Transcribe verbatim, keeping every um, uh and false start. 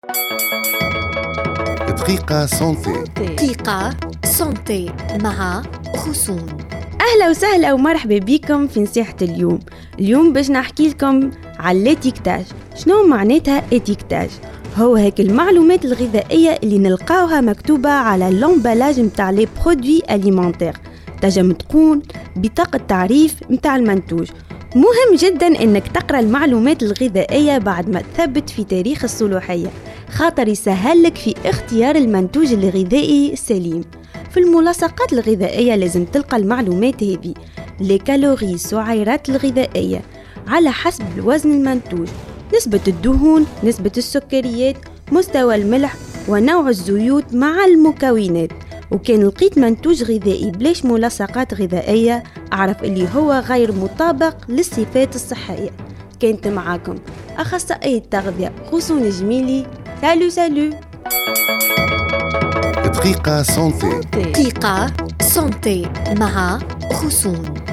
دقيقة سونتي. دقيقة سونتي مع غصون. أهلا وسهلا ومرحبا بكم في نصيحة اليوم. اليوم باش نحكي لكم على الاتيكتاج. شنو معناتها اتيكتاج؟ هو هيك المعلومات الغذائية اللي نلقاوها مكتوبة على اللومبالاج متاع لي برودوي أليمنتير، تنجم تكون بطاقة تعريف متاع المنتوج. مهم جدا انك تقرأ المعلومات الغذائية بعد ما تثبت في تاريخ الصلاحية، خاطر يسهلك في اختيار المنتوج الغذائي السليم. في الملصقات الغذائية لازم تلقى المعلومات هذه: لي كالوري، السعرات الغذائية على حسب الوزن المنتوج، نسبة الدهون، نسبة السكريات، مستوى الملح ونوع الزيوت مع المكونات. وكان لقيت منتوج غذائي بلاش ملصقات غذائية أعرف اللي هو غير مطابق للصفات الصحية. كانت معاكم أخصائية التغذية غصون جميلي. سالو سالو. دقيقة سونتي. دقيقة سونتي مع غصون.